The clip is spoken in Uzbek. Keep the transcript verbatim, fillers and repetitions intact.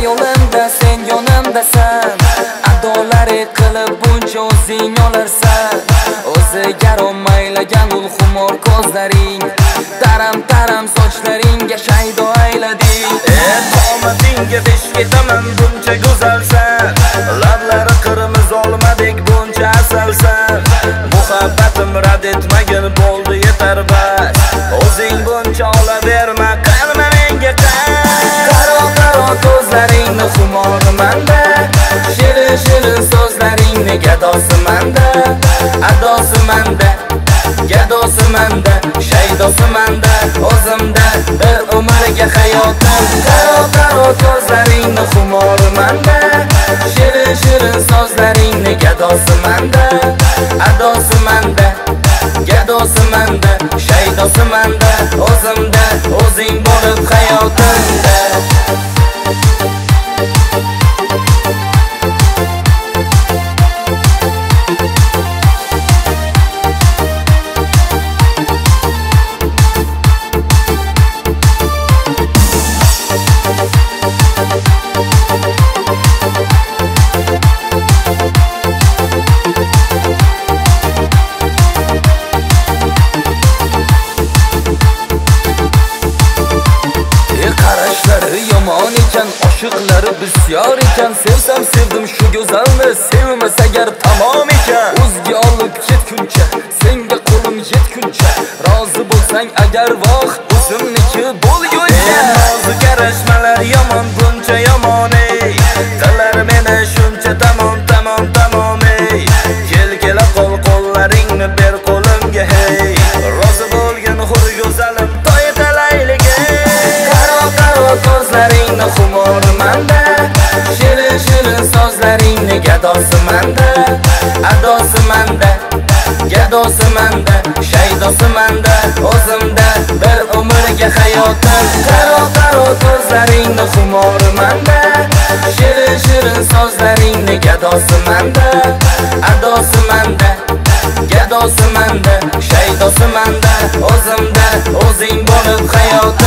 Xayolimda sen yonimdasan, adolari qilib buncha o'zing olarsan. O'ziga romaylagan ul xumor ko'zlaring, taram taram sochlaringga shaydo aylading. Ey qomatingga besh ketaman buncha go'zalsan, lablari qirmiz olmadek buncha asalsan. Muhabbatim rad etmagin bo'ldi yetar bas, o'zing buncha olaverma qarma menga qas. Qaro qaro ko'zlaringni xumori manda, shirin shirin so'zlaringni gadosi manda, adosi manda, gadosi manda, shaydosi manda, o'zimda bir umrga hayotim. Qaro qaro ko'zlaringni xumori manda, shirin shirin so'zlaringni gadosi manda, adosi manda, gadosi manda, shaydosi manda, o'zimda o'zing bo'lib hayotimda. Yomon ekan, oshiqlari bisyor ekan. Sevsam sevdim shu go'zalni, sevmas agar tamom ekan. O'zga olib ketguncha, senga qo'lim yetguncha, rozi bo'lsang agar voh, o'zimniki bo'lguncha. Nozik qarashmalar yomon, buncha yomon ey, qilar meni shuncha tamom tamom tamom ey. Kel kela qo'l qo'llaringni ber qo'limga hey, rozi bo'lgin hur go'zalim to'y talayliga. Qaro qaro ko'zlaringni xumori manda, shirin shirin so'zlaringni gadosi manda, adosi manda, gadosi manda, shaydosi manda, o'zimda bir umrga hayotim. Qaro qaro ko'zlaringni xumori manda, shirin shirin so'zlaringni gadosi manda, adosi manda, gadosi manda, shaydosi manda, o'zimda o'zing bo'lib hayotim.